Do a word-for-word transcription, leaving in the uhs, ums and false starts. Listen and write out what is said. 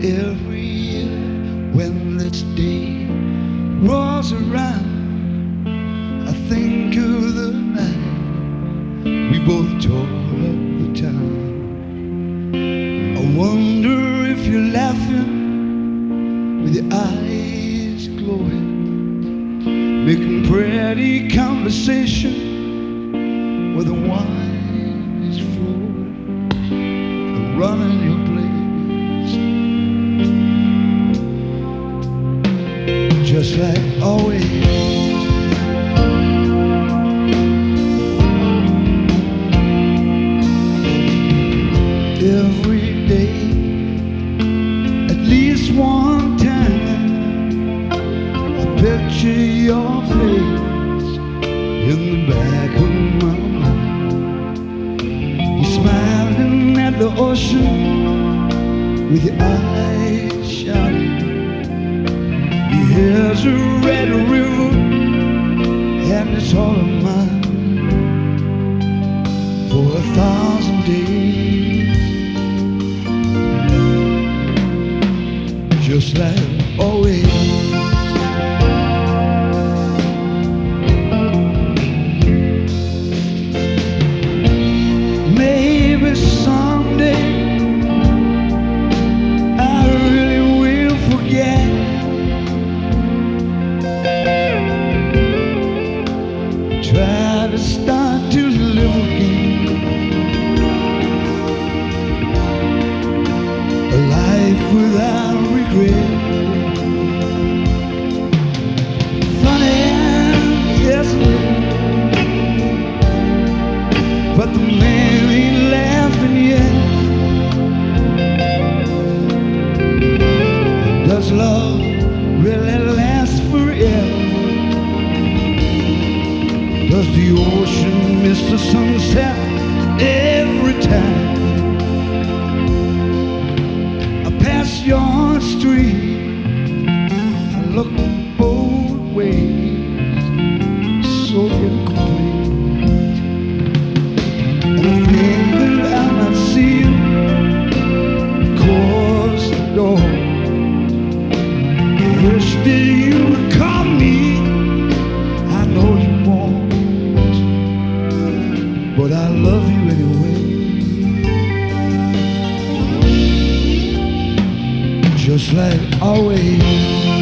Every year when this day rolls around, I think of the night we both tore up the town. I wonder if you're laughing with your eyes glowing, making pretty conversation where the wine is flowing, and running your place just like always. Every day, at least one time, I picture your face in the back of my mind. You're smiling at the ocean with your eyes shining. Here's a red river, and it's all of mine for a thousand days, just like always. Maybe someday I really will forget. Try to start to live again, a life without regret. Funny, isn't it? But the man ain't laughing yet. Does love really last forever? Does the ocean miss the sunset every time I pass your street? I look both ways, so incomplete, and I think that I might see you across the door. I wish that you would call me. I know you won't, but I love you anyway, just like always.